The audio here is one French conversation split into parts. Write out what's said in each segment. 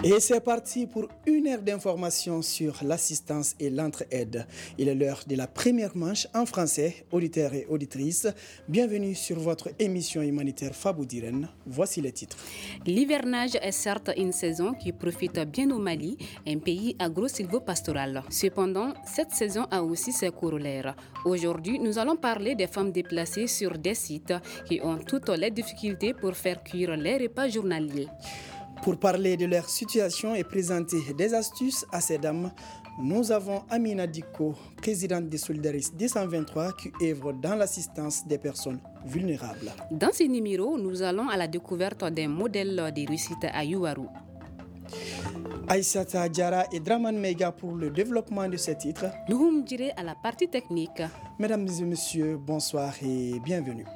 Et c'est parti pour une heure d'information sur l'assistance et l'entraide. Il est l'heure de la première manche en français. Auditeurs et auditrices, bienvenue sur votre émission humanitaire Faboudiren. Voici les titres. L'hivernage est certes une saison qui profite bien au Mali, un pays agro-silvopastoral. Cependant, cette saison a aussi ses corollaires. Aujourd'hui, nous allons parler des femmes déplacées sur des sites qui ont toutes les difficultés pour faire cuire les repas journaliers. Pour parler de leur situation et présenter des astuces à ces dames, nous avons Amina Diko, présidente de Solidaris 223 qui œuvre dans l'assistance des personnes vulnérables. Dans ce numéro, nous allons à la découverte des modèles de réussite à Yuwaru. Aïssata Diara et Draman Mega pour le développement de ce titre. Nous dirons à la partie technique. Mesdames et messieurs, bonsoir et bienvenue.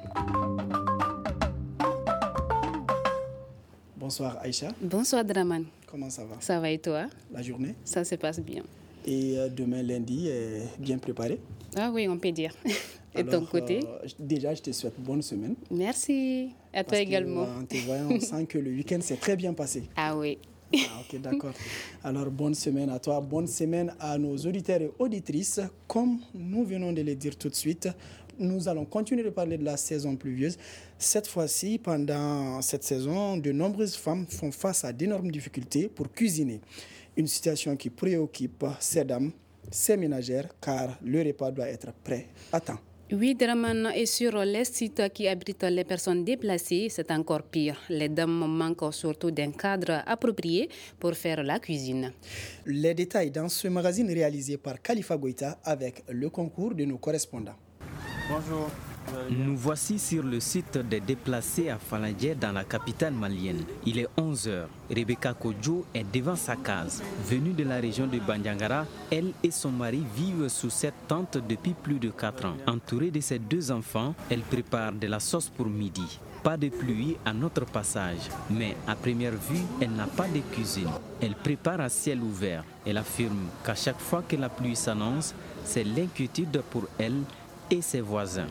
Bonsoir Aïcha. Bonsoir Draman. Comment ça va? Ça va et toi? La journée? Ça se passe bien. Et demain lundi est bien préparé? Ah oui, on peut dire. Et de ton côté? Déjà, je te souhaite bonne semaine. Merci. À toi également. En te voyant, on sent que le week-end s'est très bien passé. Ah oui. Ah, ok, d'accord. Alors, bonne semaine à toi, bonne semaine à nos auditeurs et auditrices. Comme nous venons de le dire tout de suite, nous allons continuer de parler de la saison pluvieuse. Cette fois-ci, pendant cette saison, de nombreuses femmes font face à d'énormes difficultés pour cuisiner. Une situation qui préoccupe ces dames, ces ménagères, car le repas doit être prêt à temps. Oui, Draman, et sur les sites qui abritent les personnes déplacées, c'est encore pire. Les dames manquent surtout d'un cadre approprié pour faire la cuisine. Les détails dans ce magazine réalisé par Khalifa Goïta avec le concours de nos correspondants. Bonjour. Nous voici sur le site des déplacés à Falangé dans la capitale malienne. Il est 11h. Rebecca Kodjo est devant sa case. Venue de la région de Bandiangara, elle et son mari vivent sous cette tente depuis plus de 4 ans. Entourée de ses 2 enfants, elle prépare de la sauce pour midi. Pas de pluie à notre passage, mais à première vue, elle n'a pas de cuisine. Elle prépare à ciel ouvert. Elle affirme qu'à chaque fois que la pluie s'annonce, c'est l'inquiétude pour elle et ses voisins.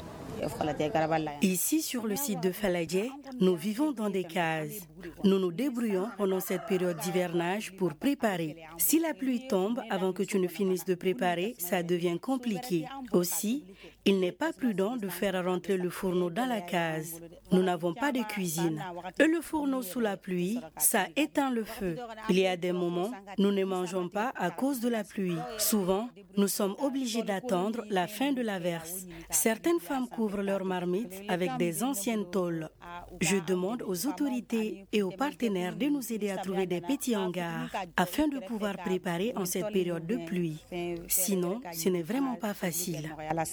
Ici, sur le site de Faladié, nous vivons dans des cases. Nous nous débrouillons pendant cette période d'hivernage pour préparer. Si la pluie tombe avant que tu ne finisses de préparer, ça devient compliqué. Aussi, il n'est pas prudent de faire rentrer le fourneau dans la case. Nous n'avons pas de cuisine. Et le fourneau sous la pluie, ça éteint le feu. Il y a des moments, nous ne mangeons pas à cause de la pluie. Souvent, nous sommes obligés d'attendre la fin de l'averse. Certaines femmes couvrent leurs marmites avec des anciennes tôles. Je demande aux autorités et aux partenaires de nous aider à trouver des petits hangars afin de pouvoir préparer en cette période de pluie. Sinon, ce n'est vraiment pas facile.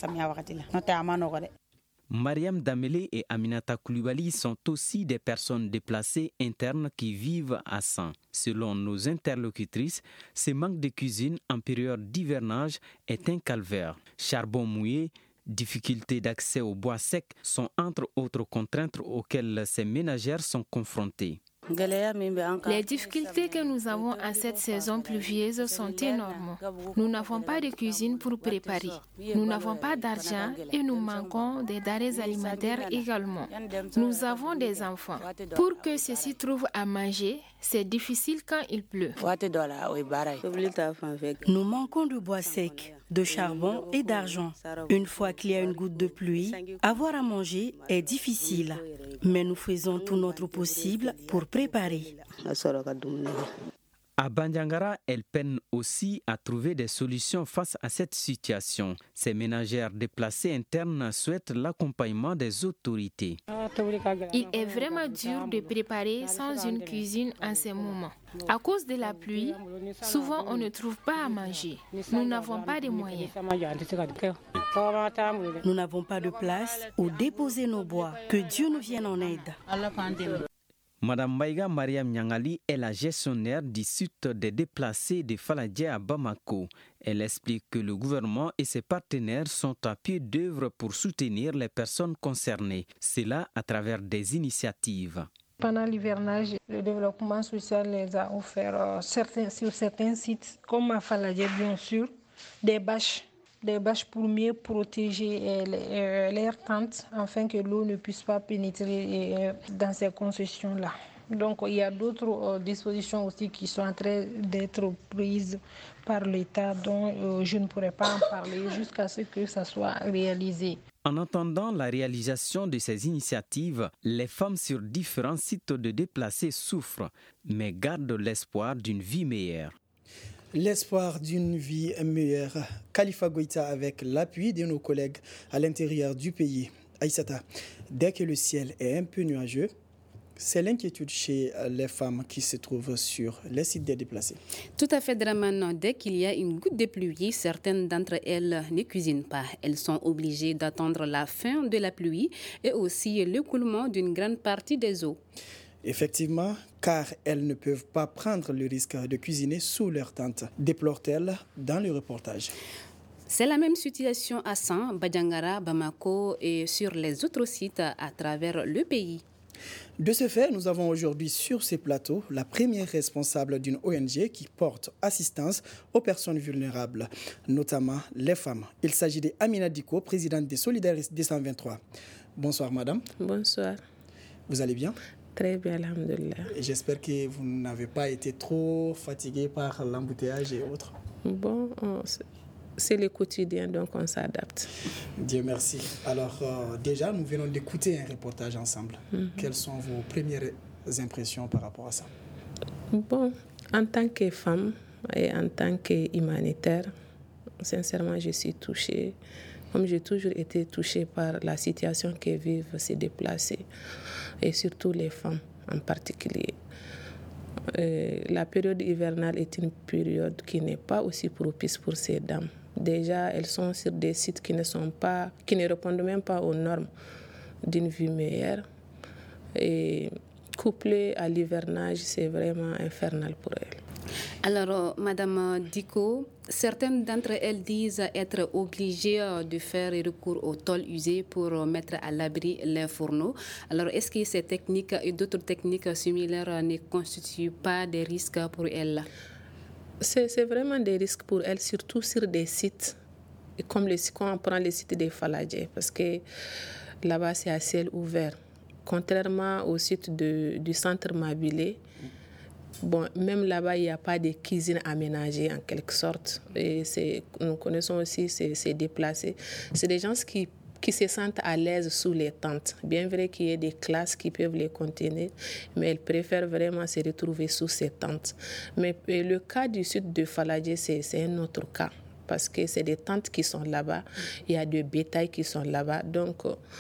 Mariam Damele et Aminata Koulibaly sont aussi des personnes déplacées internes qui vivent à San. Selon nos interlocutrices, ce manque de cuisine en période d'hivernage est un calvaire. Charbon mouillé, difficultés d'accès au bois sec sont entre autres contraintes auxquelles ces ménagères sont confrontées. Les difficultés que nous avons à cette saison pluvieuse sont énormes. Nous n'avons pas de cuisine pour préparer. Nous n'avons pas d'argent et nous manquons des denrées alimentaires également. Nous avons des enfants. Pour que ceux-ci trouvent à manger, c'est difficile quand il pleut. Nous manquons de bois sec, de charbon et d'argent. Une fois qu'il y a une goutte de pluie, avoir à manger est difficile. Mais nous faisons tout notre possible pour préparer. À Bandiangara, elles peinent aussi à trouver des solutions face à cette situation. Ces ménagères déplacées internes souhaitent l'accompagnement des autorités. Il est vraiment dur de préparer sans une cuisine en ces moments. À cause de la pluie, souvent on ne trouve pas à manger. Nous n'avons pas de moyens. Nous n'avons pas de place où déposer nos bois. Que Dieu nous vienne en aide. Madame Maïga Mariam Nyangali est la gestionnaire du site des déplacés de Faladié à Bamako. Elle explique que le gouvernement et ses partenaires sont à pied d'œuvre pour soutenir les personnes concernées. Cela à travers des initiatives. Pendant l'hivernage, le développement social les a offert sur certains sites, comme à Faladié bien sûr, des bâches pour mieux protéger leurs tentes afin que l'eau ne puisse pas pénétrer dans ces concessions-là. Donc il y a d'autres dispositions aussi qui sont en train d'être prises par l'État dont je ne pourrais pas en parler jusqu'à ce que ça soit réalisé. En attendant la réalisation de ces initiatives, les femmes sur différents sites de déplacés souffrent, mais gardent l'espoir d'une vie meilleure. L'espoir d'une vie meilleure. Khalifa Goïta avec l'appui de nos collègues à l'intérieur du pays. Aïssata, dès que le ciel est un peu nuageux, c'est l'inquiétude chez les femmes qui se trouvent sur les sites des déplacés. Tout à fait, Draman. Dès qu'il y a une goutte de pluie, certaines d'entre elles ne cuisinent pas. Elles sont obligées d'attendre la fin de la pluie et aussi l'écoulement d'une grande partie des eaux. Effectivement, car elles ne peuvent pas prendre le risque de cuisiner sous leur tente, déplore-t-elle dans le reportage. C'est la même situation à San, Badjangara, Bamako et sur les autres sites à travers le pays. De ce fait, nous avons aujourd'hui sur ces plateaux la première responsable d'une ONG qui porte assistance aux personnes vulnérables, notamment les femmes. Il s'agit d'Amina Diko, présidente des Solidaires 223. Bonsoir madame. Bonsoir. Vous allez bien? Très bien, alhamdoulilah. J'espère que vous n'avez pas été trop fatiguée par l'embouteillage et autres. Bon, c'est le quotidien, donc on s'adapte. Dieu merci. Alors déjà, nous venons d'écouter un reportage ensemble. Quelles sont vos premières impressions par rapport à ça? Bon, en tant que femme et en tant qu'humanitaire, sincèrement, je suis touchée. Comme j'ai toujours été touchée par la situation que vivent ces déplacés, et surtout les femmes en particulier. La période hivernale est une période qui n'est pas aussi propice pour ces dames. Déjà, elles sont sur des sites qui ne répondent même pas aux normes d'une vie meilleure. Et couplé à l'hivernage, c'est vraiment infernal pour elles. Alors, Madame Diko, certaines d'entre elles disent être obligées de faire recours aux tôles usées pour mettre à l'abri les fourneaux. Alors, est-ce que ces techniques et d'autres techniques similaires ne constituent pas des risques pour elles? C'est vraiment des risques pour elles, surtout sur des sites, comme quand on prend les sites des Faladjé, parce que là-bas, c'est à ciel ouvert. Contrairement au site du centre Mabilé, bon, même là-bas, il n'y a pas de cuisine aménagée en quelque sorte. Et nous connaissons aussi ces déplacés. C'est des gens qui se sentent à l'aise sous les tentes. Bien vrai qu'il y ait des classes qui peuvent les contenir, mais elles préfèrent vraiment se retrouver sous ces tentes. Mais le cas du sud de Faladjé, c'est un autre cas. Parce que c'est des tentes qui sont là-bas. Il y a des bétails qui sont là-bas. Donc,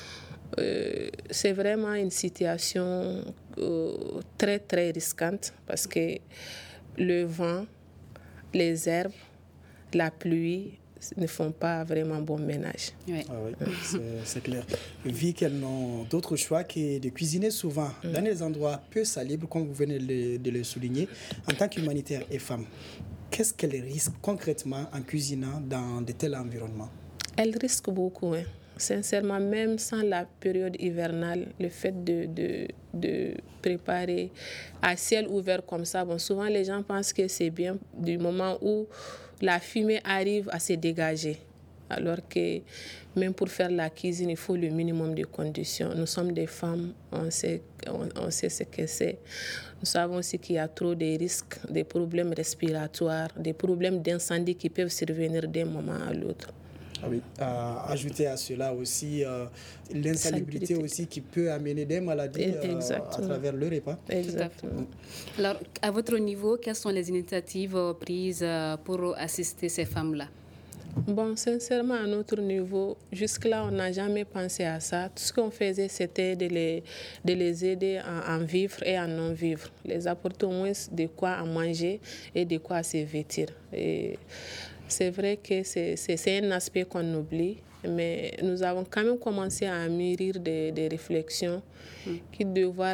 c'est vraiment une situation très, très risquante parce que le vent, les herbes, la pluie ne font pas vraiment bon ménage. Oui. Ah oui, c'est clair. Vu qu'elles n'ont d'autre choix que de cuisiner souvent dans des endroits peu salubres, comme vous venez de le souligner, en tant qu'humanitaire et femme, qu'est-ce qu'elles risquent concrètement en cuisinant dans de tels environnements? Elles risquent beaucoup, hein. Sincèrement, même sans la période hivernale, le fait de préparer à ciel ouvert comme ça, bon, souvent les gens pensent que c'est bien du moment où la fumée arrive à se dégager. Alors que même pour faire la cuisine, il faut le minimum de conditions. Nous sommes des femmes, on sait ce que c'est. Nous savons aussi qu'il y a trop de risques, des problèmes respiratoires, des problèmes d'incendie qui peuvent survenir d'un moment à l'autre. Ah oui. Ajouter à cela aussi l'insalubrité aussi qui peut amener des maladies à travers le repas. Exactement. Alors, à votre niveau, quelles sont les initiatives prises pour assister ces femmes-là? Bon, sincèrement, à notre niveau, jusque-là, on n'a jamais pensé à ça. Tout ce qu'on faisait, c'était de les aider à en vivre et à non vivre. Les apporter au moins de quoi à manger et de quoi à se vêtir. Et c'est vrai que c'est un aspect qu'on oublie, mais nous avons quand même commencé à mûrir des réflexions qui devoir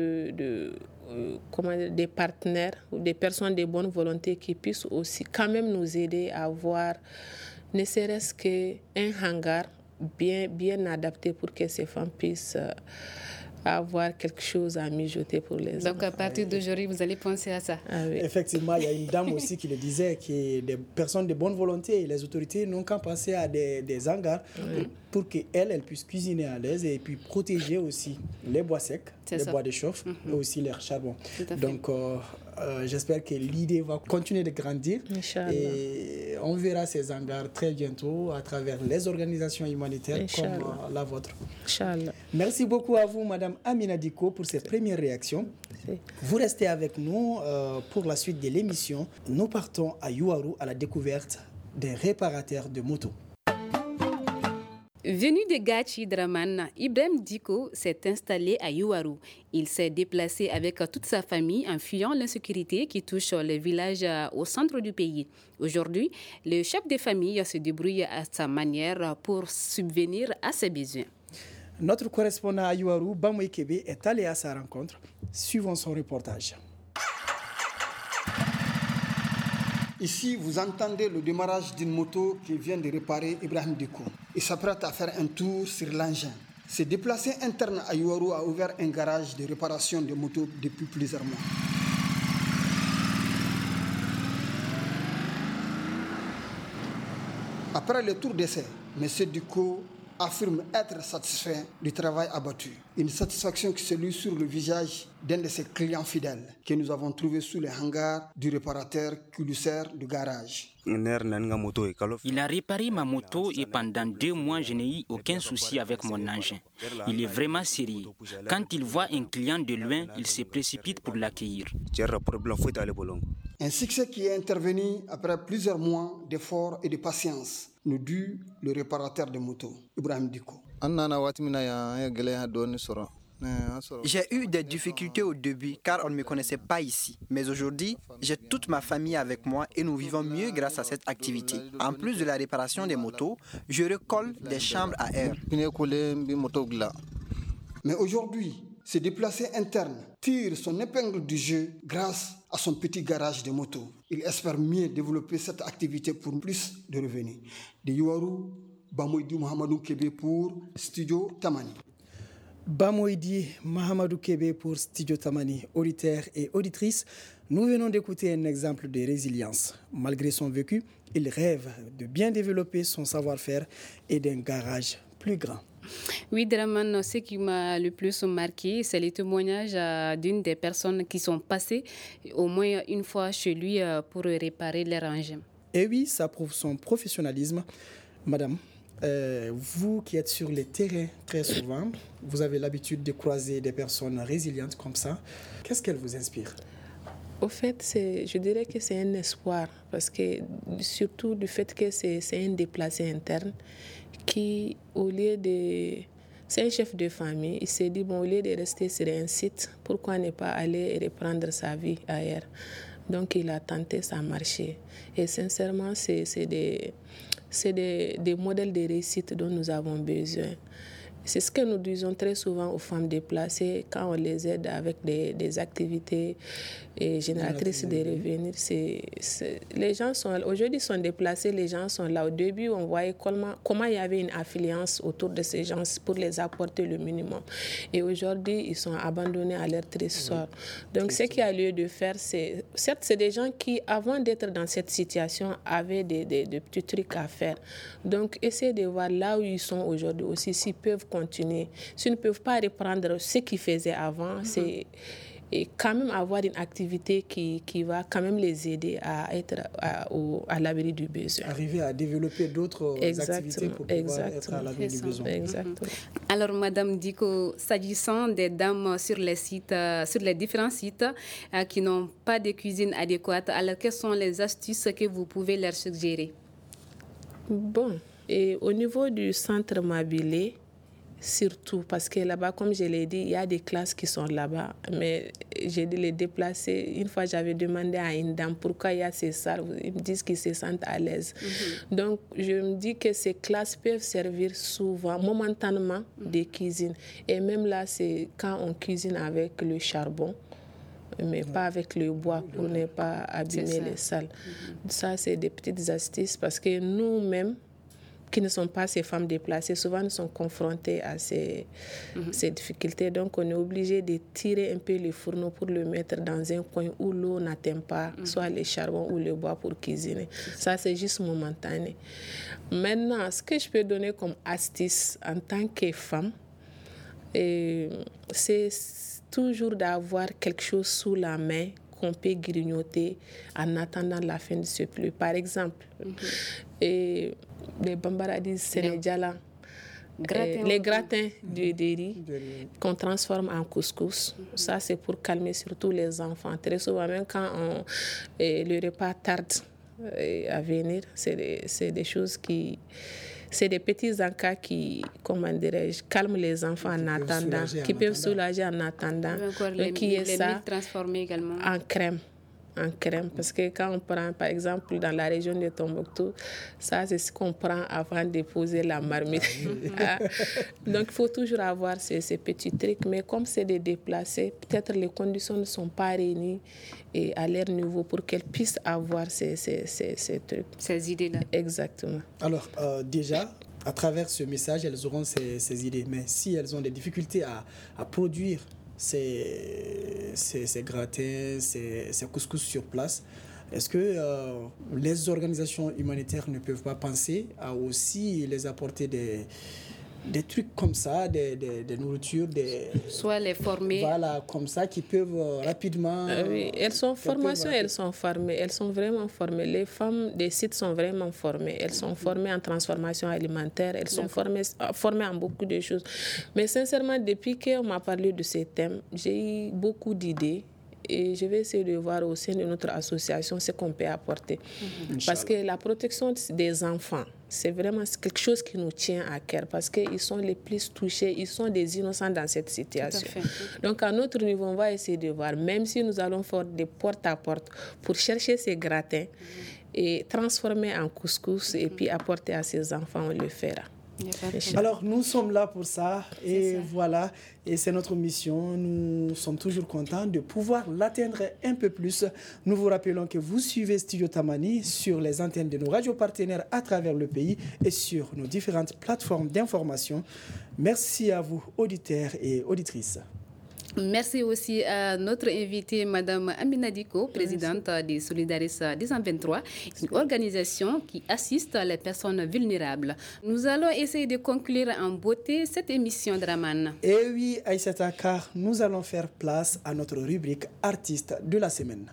des partenaires ou des personnes de bonne volonté qui puissent aussi quand même nous aider à avoir ne serait-ce qu'un hangar bien adapté pour que ces femmes puissent avoir quelque chose à mijoter pour les enfants. Donc à partir d'aujourd'hui, vous allez penser à ça. Ah oui. Effectivement, il y a une dame aussi qui le disait, que des personnes de bonne volonté et les autorités n'ont qu'à penser à des hangars pour qu'elles puissent cuisiner à l'aise et puis protéger aussi les bois secs, les bois de chauffe et aussi les charbons. Donc j'espère que l'idée va continuer de grandir et on verra ces hangars très bientôt à travers les organisations humanitaires comme la vôtre. Inch'Allah. Merci beaucoup à vous, Madame Amina Diko, pour cette première réaction. Vous restez avec nous pour la suite de l'émission. Nous partons à Yuwaru à la découverte des réparateurs de motos. Venu de Gachi Draman, Ibrahim Diko s'est installé à Yuwaru. Il s'est déplacé avec toute sa famille en fuyant l'insécurité qui touche les villages au centre du pays. Aujourd'hui, le chef de famille se débrouille à sa manière pour subvenir à ses besoins. Notre correspondant à Yuwaru, Bamoy Kebe, est allé à sa rencontre. Suivons son reportage. Ici, vous entendez le démarrage d'une moto qui vient de réparer Ibrahim Diko. Il s'apprête à faire un tour sur l'engin. Ce déplacé interne à Yuwaru a ouvert un garage de réparation de motos depuis plusieurs mois. Après le tour d'essai, M. Diko affirme être satisfait du travail abattu. Une satisfaction qui se lit sur le visage d'un de ses clients fidèles que nous avons trouvé sous les hangars du réparateur qui lui sert de garage. Il a réparé ma moto et pendant 2 mois, je n'ai eu aucun souci avec mon engin. Il est vraiment sérieux. Quand il voit un client de loin, il se précipite pour l'accueillir. Un succès qui est intervenu après plusieurs mois d'efforts et de patience, nous dit le réparateur de moto, Ibrahim Diko. J'ai eu des difficultés au début car on ne me connaissait pas ici. Mais aujourd'hui, j'ai toute ma famille avec moi et nous vivons mieux grâce à cette activité. En plus de la réparation des motos, je recolle des chambres à air. Mais aujourd'hui, ce déplacé interne tire son épingle du jeu grâce à son petit garage de moto. Il espère mieux développer cette activité pour plus de revenus. De Yuwaru, Bamoïdi Mohamedou Kébé pour Studio Tamani. Bamoïdi Mohamedou Kébé pour Studio Tamani. Auditeurs et auditrices, nous venons d'écouter un exemple de résilience. Malgré son vécu, il rêve de bien développer son savoir-faire et d'un garage plus grand. Oui, Draman, ce qui m'a le plus marqué, c'est le témoignage d'une des personnes qui sont passées au moins une fois chez lui pour réparer leur engin. Et oui, ça prouve son professionnalisme. Madame, vous qui êtes sur le terrain très souvent, vous avez l'habitude de croiser des personnes résilientes comme ça. Qu'est-ce qu'elles vous inspirent? Au fait, je dirais que c'est un espoir, parce que surtout du fait que c'est un déplacé interne qui, au lieu de... C'est un chef de famille, il s'est dit, bon, au lieu de rester sur un site, pourquoi ne pas aller reprendre sa vie ailleurs? Donc, il a tenté, ça a marché. Et sincèrement, c'est des modèles de réussite dont nous avons besoin. C'est ce que nous disons très souvent aux femmes déplacées quand on les aide avec des activités génératrices de revenus. Les gens aujourd'hui sont déplacés, les gens sont là. Au début, on voyait comment il y avait une affluence autour de ces gens pour les apporter le minimum. Et aujourd'hui, ils sont abandonnés à leur triste sort. Donc, ce qu'il y a lieu de faire, certes, c'est des gens qui, avant d'être dans cette situation, avaient des petits trucs à faire. Donc, essayez de voir là où ils sont aujourd'hui aussi, s'ils peuvent continuer. S'ils ne peuvent pas reprendre ce qu'ils faisaient avant, c'est et quand même avoir une activité qui va quand même les aider à être à l'abri du besoin. Arriver à développer d'autres activités pour pouvoir être à l'abri du besoin. Exactement. Alors, Madame Diko, s'agissant des dames sur les différents sites qui n'ont pas de cuisine adéquate, alors quelles sont les astuces que vous pouvez leur suggérer? Bon, et au niveau du centre Mabilé, surtout parce que là-bas, comme je l'ai dit, il y a des classes qui sont là-bas. Mais j'ai dû les déplacer. Une fois, j'avais demandé à une dame pourquoi il y a ces salles. Ils me disent qu'ils se sentent à l'aise. Donc, je me dis que ces classes peuvent servir souvent, momentanément, de cuisine. Et même là, c'est quand on cuisine avec le charbon, mais pas avec le bois pour ne pas abîmer les salles. Ça, c'est des petites astuces parce que nous-mêmes, qui ne sont pas ces femmes déplacées, souvent nous sont confrontés à ces difficultés. Donc, on est obligé de tirer un peu les fourneaux pour le mettre dans un coin où l'eau n'atteint pas, soit les charbons ou le bois pour cuisiner. Ça, c'est juste momentané. Maintenant, ce que je peux donner comme astuce en tant que femme, c'est toujours d'avoir quelque chose sous la main qu'on peut grignoter en attendant la fin de ce pluie. Par exemple, les bambaradis sénégalais, les gratins de riz qu'on transforme en couscous. Ça, c'est pour calmer surtout les enfants. Très souvent, même quand le repas tarde à venir, c'est des choses qui... C'est des petits encas qui, comment dirais-je, calment les enfants en attendant, qui peuvent soulager en attendant. Donc, qui est ça transformé également en crème. Parce que quand on prend, par exemple, dans la région de Tombouctou, ça, c'est ce qu'on prend avant de poser la marmite. Donc, il faut toujours avoir ces petits trucs. Mais comme c'est des déplacés, peut-être les conditions ne sont pas réunies et à leur niveau pour qu'elles puissent avoir ces trucs. Ces idées-là. Exactement. Alors, déjà, à travers ce message, elles auront ces idées. Mais si elles ont des difficultés à produire ces gratins, ces couscous sur place, est-ce que les organisations humanitaires ne peuvent pas penser à aussi les apporter des trucs comme ça, des nourritures, soit les former. Voilà, comme ça, qui peuvent rapidement... oui, elles sont formées, elles sont vraiment formées. Les femmes des sites sont vraiment formées. Elles sont formées en transformation alimentaire, elles sont formées en beaucoup de choses. Mais sincèrement, depuis qu'on m'a parlé de ces thèmes, j'ai eu beaucoup d'idées. Et je vais essayer de voir au sein de notre association ce qu'on peut apporter. Parce que la protection des enfants, c'est vraiment quelque chose qui nous tient à cœur parce qu'ils sont les plus touchés, ils sont des innocents dans cette situation. Donc à notre niveau, on va essayer de voir, même si nous allons faire des porte-à-porte pour chercher ces gratins et transformer en couscous et puis apporter à ces enfants, on le fera. Alors, nous sommes là pour ça et voilà, et c'est notre mission. Nous sommes toujours contents de pouvoir l'atteindre un peu plus. Nous vous rappelons que vous suivez Studio Tamani sur les antennes de nos radios partenaires à travers le pays et sur nos différentes plateformes d'information. Merci à vous, auditeurs et auditrices. Merci aussi à notre invitée, Mme Amina Diko, présidente de Solidaris 223, une organisation qui assiste les personnes vulnérables. Nous allons essayer de conclure en beauté cette émission Draman. Et oui, Aïssata, car nous allons faire place à notre rubrique Artiste de la semaine.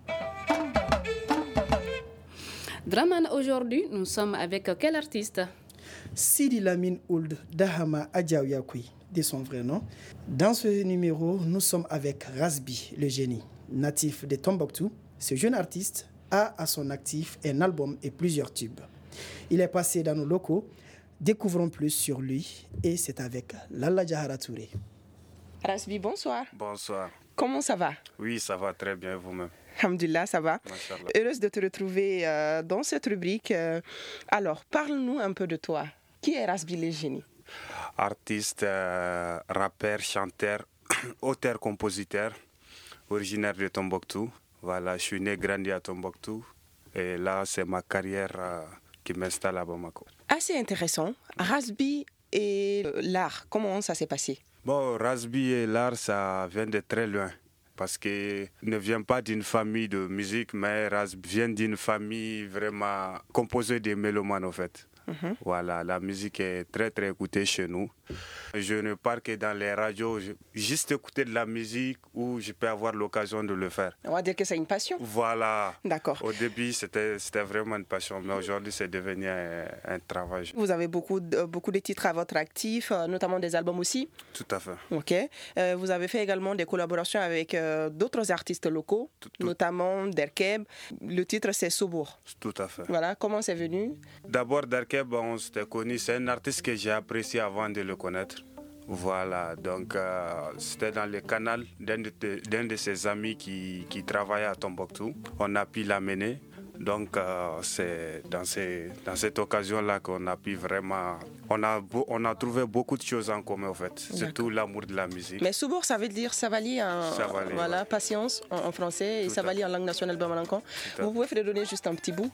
Draman, aujourd'hui, nous sommes avec quel artiste? Sidi Lamine Ould Dahama Adjaouyakoui, de son vrai nom. Dans ce numéro, nous sommes avec Razbi, le génie, natif de Tombouctou. Ce jeune artiste a à son actif un album et plusieurs tubes. Il est passé dans nos locaux. Découvrons plus sur lui et c'est avec Lalla Jahara Touré. Razbi, bonsoir. Bonsoir. Comment ça va? Oui, ça va très bien, vous-même. Alhamdulillah, ça va. Machallah. Heureuse de te retrouver dans cette rubrique. Alors, parle-nous un peu de toi. Qui est Razbi le génie? Artiste, rappeur, chanteur, auteur, compositeur, originaire de Tombouctou. Voilà, je suis né, grandi à Tombouctou. Et là, c'est ma carrière qui m'installe à Bamako. Assez intéressant. Razbi et l'art, comment ça s'est passé? Bon, Razbi et l'art, ça vient de très loin. Parce qu'il ne vient pas d'une famille de musique, mais Razbi vient d'une famille vraiment composée de mélomanes, en fait. Voilà, la musique est très très écoutée chez nous. Je ne pars que dans les radios, juste écouter de la musique où je peux avoir l'occasion de le faire. On va dire que c'est une passion. Voilà. D'accord. Au début, c'était vraiment une passion, mais aujourd'hui, c'est devenu un travail. Vous avez beaucoup de titres à votre actif, notamment des albums aussi? Tout à fait. Ok. Vous avez fait également des collaborations avec d'autres artistes locaux, notamment Derkeb. Le titre, c'est Soubour. Tout à fait. Voilà, comment c'est venu? D'abord, Derkeb, on s'était connu. C'est un artiste que j'ai apprécié avant de le connaître. Voilà, donc c'était dans le canal d'un de ses amis qui travaillait à Tombouctou. On a pu l'amener. Donc c'est dans cette occasion-là qu'on a pu vraiment... On a trouvé beaucoup de choses en commun en fait, surtout l'amour de la musique. Mais Soubour, ça veut dire savali voilà, patience en français et savali en langue nationale bamalankan. Vous pouvez faire donner juste un petit bout.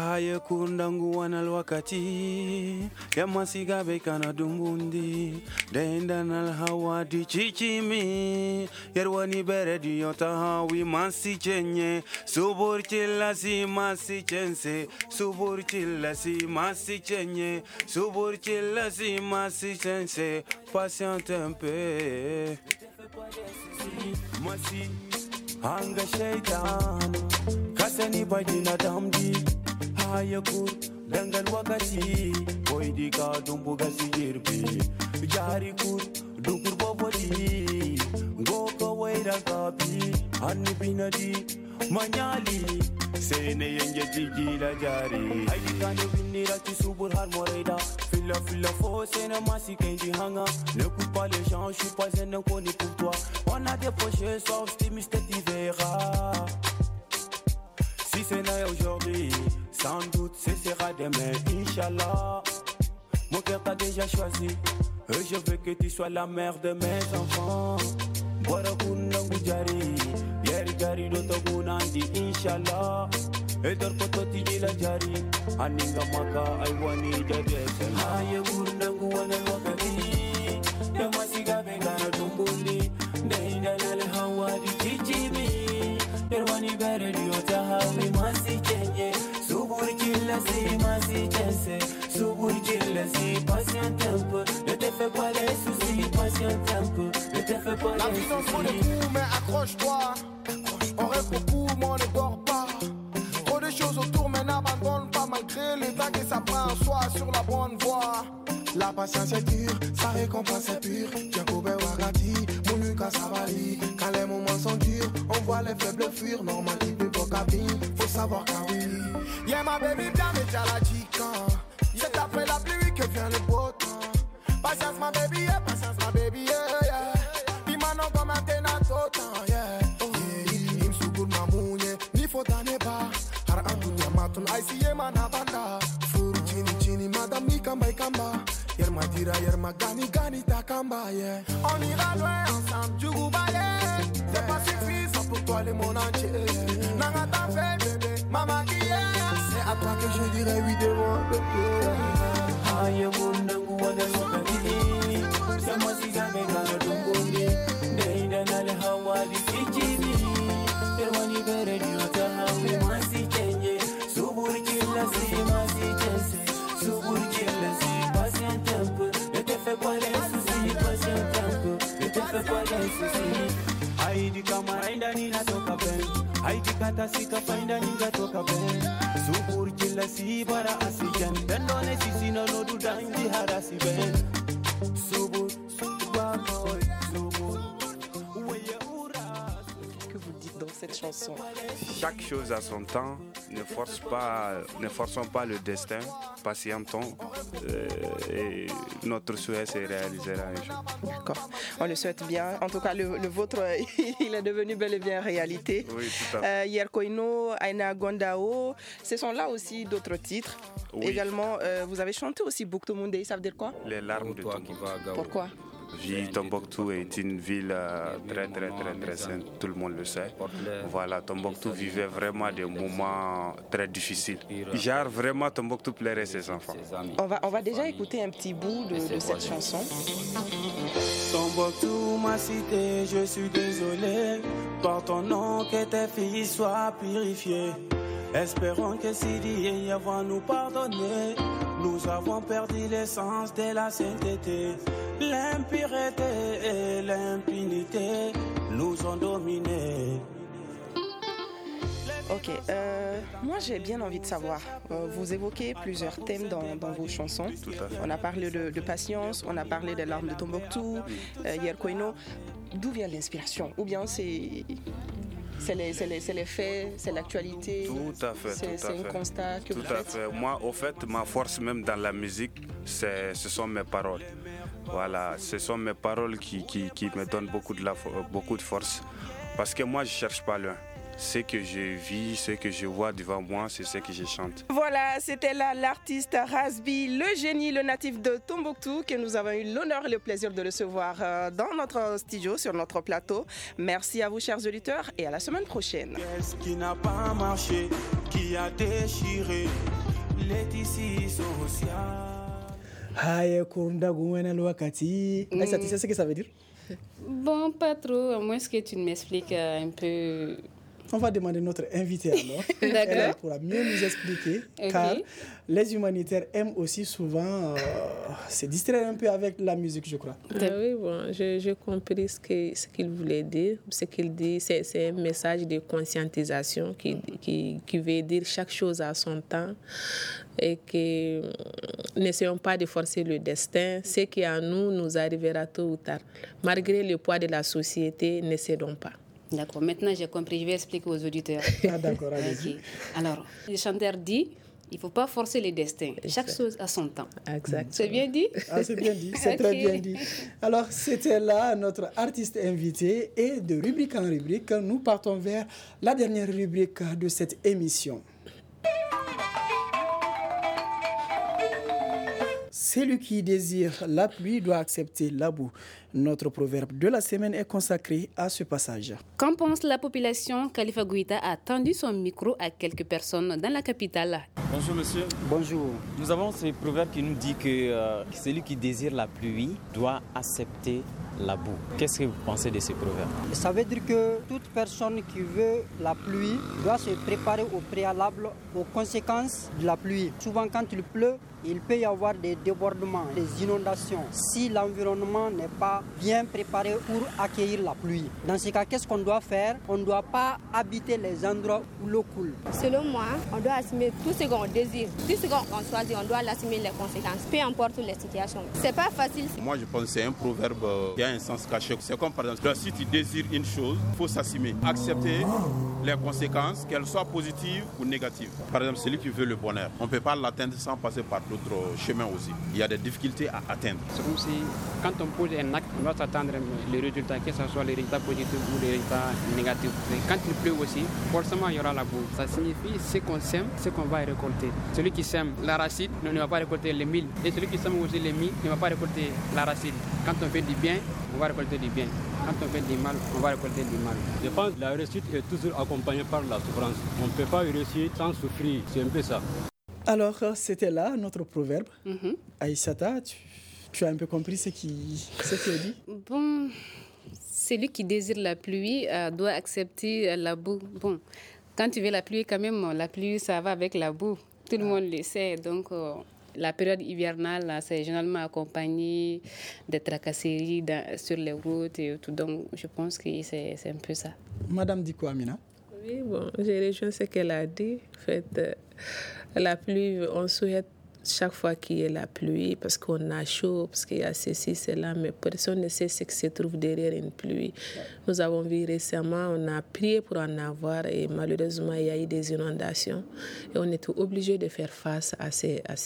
Patiente un peu. Masi hanga shaitan kasani badina damdi hayakur dangal wakati boydi ka dumbu gasi jirbi jari kur dukur bobodi ngoko waira kapi hanni binadi manyali sene yenje jigila jari ai kanu binira ti subur har moreida fila faux c'est ne massi kendi hanga n'écoute pas les gens je suis pas un inconnu pour toi on a des projets sauf Mr. Tivera si c'est là aujourd'hui sans doute ce sera demain Inch'Allah mon cœur t'a déjà choisi et je veux que tu sois la mère de mes enfants Bora kunangu jari yeri jari doto kunandi Inch'Allah Edor koto tijila jari aninga maka I wani dedese haye kunangu wana wakati Yamasiga bengana dumbundi Deida nale hawadi chichimi Yerwani bere diota hawi masi chenye Suburi kila si masi chense Suburi kila si patiente un peu Ne te fais pas les soucis patiente un peu Ne te fais pas la les vie dans soucis des coups mais accroche-toi On rêve beaucoup mais on ne dort pas Trop de choses autour mais n'abandonne pas Malgré l'état que ça prend en soi sur la bonne voie La patience est dure, sa récompense est pure Jacob Wagati, Mounuka Savali Quand les moments sont durs, on voit les faibles fuir Normal qui peut pas cabine, faut savoir qu'à oui Yeah ma baby bien mais t'as la chica C'est après la pluie que vient le beau temps Patience ma baby, yeah, yeah Dis maintenant comme un ténat autant, yeah Yeah, im subur mamunye, ni fotane ba Har antunya matun, I see ye man abanda Furu chini, madame ni kamba Yer madira, yer magani, gani takamba, yeah On ira loin ensemble, du balai C'est pas suffisant pour toi le monde entier Nanga t'en fait bébé, maman qui est C'est à toi que je dirais oui de moi bébé Haye mundangu wana wakati Yamasiga bengana dumbundi Deida nale hawadi chichimi Yerwani bere diota hawi masi chenye Suburi kila si masi chense Suburi kila si patiente un peu Ne te fais pas les soucis patiente un peu Ne te fais pas les soucis Haidi kama rainda nina toka ben Haidi kata sika fainda ninga toka ben Suburi kila si bara asijan Dendone sisi no du dangi harasi ben Subur, baboy, subur Que vous dites dans cette chanson? Chaque chose a son temps, ne forçons pas le destin, patientons et notre souhait se réalisera un jour. D'accord, on le souhaite bien. En tout cas, le vôtre, il est devenu bel et bien réalité. Oui, tout à fait. Yerkoino, Aina Gondao, ce sont là aussi d'autres titres. Oui. Également, vous avez chanté aussi Buktu Munde, ça veut dire quoi? Les larmes de Tombouctou. Pourquoi? Tombouctou est une ville très sainte, tout le monde le sait. Voilà, Tombouctou vivait vraiment des moments très difficiles. Genre vraiment Tombouctou plairait ses enfants. On va déjà écouter un petit bout de cette chanson. Tombouctou, ma cité, je suis désolé. Par ton nom, que tes filles soient purifiées. Espérons que Sidi va nous pardonner. Nous avons perdu l'essence de la sainteté. L'impureté et l'impunité nous ont dominés. Ok, moi j'ai bien envie de savoir, vous évoquez plusieurs thèmes dans vos chansons. Tout à fait. On a parlé de patience, on a parlé des larmes de Tombouctou, Yerkoino. D'où vient l'inspiration? Ou bien c'est les faits, c'est l'actualité? Tout à fait. C'est un constat que vous faites? Tout à fait. Moi, au fait, ma force même dans la musique, ce sont mes paroles. Voilà, ce sont mes paroles qui me donnent beaucoup de force. Parce que moi, je ne cherche pas loin. Ce que je vis, ce que je vois devant moi, c'est ce que je chante. Voilà, c'était là l'artiste Razby, le génie, le natif de Tombouctou, que nous avons eu l'honneur et le plaisir de recevoir dans notre studio, sur notre plateau. Merci à vous, chers auditeurs, et à la semaine prochaine. Qu'est-ce qui n'a pas marché, qui a déchiré Laetitia sociale. Aïssa, tu sais ce que ça veut dire? Bon, pas trop, à moins que tu m'expliques un peu. On va demander notre invité alors. Elle pourra mieux nous expliquer, car les humanitaires aiment aussi souvent se distraire un peu avec la musique, je crois. Oui, bon, j'ai compris ce qu'il voulait dire. Ce qu'il dit, c'est un message de conscientisation qui veut dire chaque chose à son temps et que n'essayons pas de forcer le destin. Ce qui est à nous, nous arrivera tôt ou tard. Malgré le poids de la société, ne cédons pas. D'accord, maintenant j'ai compris, je vais expliquer aux auditeurs. Ah d'accord, allez-y. Alors, le chanteur dit, il ne faut pas forcer le destin. Chaque chose a son temps. Exactement. C'est bien dit? Ah, c'est bien dit, c'est très bien dit. Alors, c'était là notre artiste invité et de rubrique en rubrique, nous partons vers la dernière rubrique de cette émission. Celui qui désire la pluie doit accepter la boue. Notre proverbe de la semaine est consacré à ce passage. Qu'en pense la population? Khalifa Goïta a tendu son micro à quelques personnes dans la capitale. Bonjour monsieur. Bonjour. Nous avons ce proverbe qui nous dit que celui qui désire la pluie doit accepter la boue. Qu'est-ce que vous pensez de ce proverbe? Ça veut dire que toute personne qui veut la pluie doit se préparer au préalable aux conséquences de la pluie. Souvent quand il pleut, il peut y avoir des débordements, des inondations. Si l'environnement n'est pas bien préparé pour accueillir la pluie. Dans ce cas, qu'est-ce qu'on doit faire? On ne doit pas habiter les endroits où l'eau coule. Selon moi, on doit assumer tout ce qu'on désire. Tout ce qu'on choisit, on doit l'assumer les conséquences, peu importe les situations. C'est pas facile. Moi, je pense que c'est un proverbe qui a un sens caché. C'est comme par exemple, si tu désires une chose, il faut s'assumer. Accepter les conséquences, qu'elles soient positives ou négatives. Par exemple, celui qui veut le bonheur, on ne peut pas l'atteindre sans passer par d'autres chemins aussi. Il y a des difficultés à atteindre. C'est comme si, quand on pose un acte, on doit s'attendre les résultats, que ce soit les résultats positifs ou les résultats négatifs. Et quand il pleut aussi, forcément il y aura la boue. Ça signifie ce qu'on sème, ce qu'on va récolter. Celui qui sème l'arachide ne va pas récolter les milles. Et celui qui sème aussi les milles ne va pas récolter l'arachide. Quand on fait du bien, on va récolter du bien. Quand on fait du mal, on va récolter du mal. Je pense que la réussite est toujours accompagnée par la souffrance. On ne peut pas réussir sans souffrir, c'est un peu ça. Alors, c'était là notre proverbe. Aïssata, tu as un peu compris ce qui est dit? Bon, celui qui désire la pluie doit accepter la boue. Bon, quand tu veux la pluie, quand même, la pluie, ça va avec la boue. Tout le monde le sait. Donc, la période hivernale, c'est généralement accompagné des tracasseries sur les routes et tout. Donc, je pense que c'est un peu ça. Madame dit quoi, Amina? Oui, bon, j'ai rejoint ce qu'elle a dit. En fait, la pluie, on souhaite chaque fois qu'il y ait la pluie parce qu'on a chaud, parce qu'il y a ceci, cela, mais personne ne sait ce qui se trouve derrière une pluie. Nous avons vu récemment, on a prié pour en avoir et malheureusement, il y a eu des inondations et on était obligé de faire face à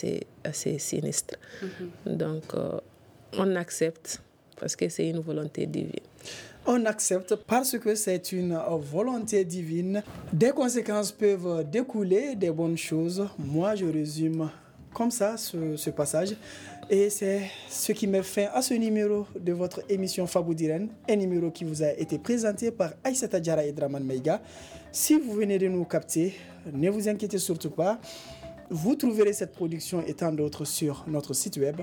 ces sinistres. Donc, on accepte parce que c'est une volonté divine. On accepte parce que c'est une volonté divine. Des conséquences peuvent découler des bonnes choses. Moi, je résume comme ça ce passage. Et c'est ce qui met fin à ce numéro de votre émission Fabou Diren, un numéro qui vous a été présenté par Aïssata Diarra et Draman Meiga. Si vous venez de nous capter, ne vous inquiétez surtout pas. Vous trouverez cette production et tant d'autres sur notre site web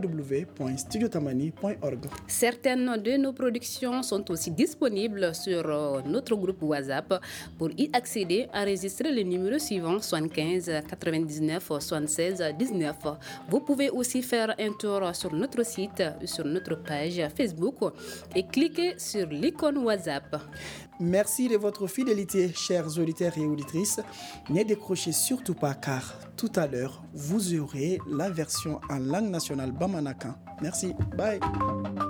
www.studiotamani.org. Certaines de nos productions sont aussi disponibles sur notre groupe WhatsApp. Pour y accéder, enregistrez le numéro suivant 75 99 76 19. Vous pouvez aussi faire un tour sur notre site, sur notre page Facebook et cliquer sur l'icône WhatsApp. Merci de votre fidélité, chers auditeurs et auditrices. Ne décrochez surtout pas car tout à l'heure, vous aurez la version en langue nationale Bamanakan. Merci. Bye.